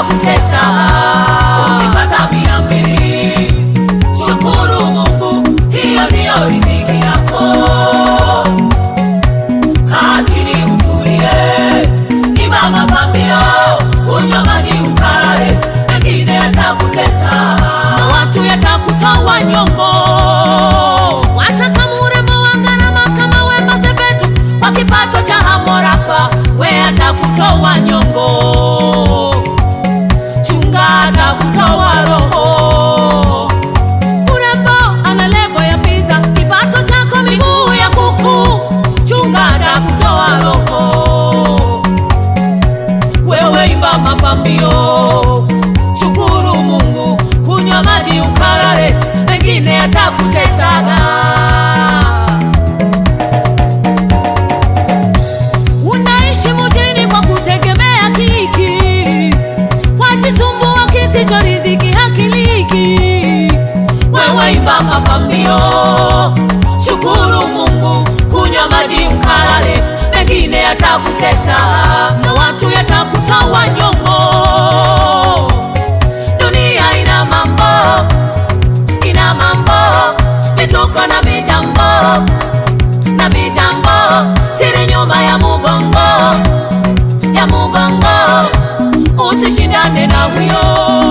yatakutesa. Ukipata 200, shukuru Mungu, hiyo ndio riziki yako. Kaa chini utulie, imba mapambio, kunywa maji ukalale, mengine yatakutesa. Na watu yatakutoa nyongo, watakamurembo wangarama kama Wema Sepetu, kwa kipato cha Harmorapa, we atakutoa nyongo. Chunga atakutoa roho. Urembo ana level ya pizza, kipato chako miguu ya kuku. Chunga atakutoa roho. Wewe imba mapambio, shukuru Mungu, kunywa maji ukalale, mengine yatakutesa. Unaishi mjini kwa kutegemea kiki, wajisumbua kisicho riziki hakiliki. Wewe imba mapambio, shukuru Mungu, kunywa maji ukalale, mengine yatakutesa. Na watu yatakutoa nyongo. Dunia ina mambo, vituko na vijambo, siri nyuma ya mugongo, usishindane na huyo.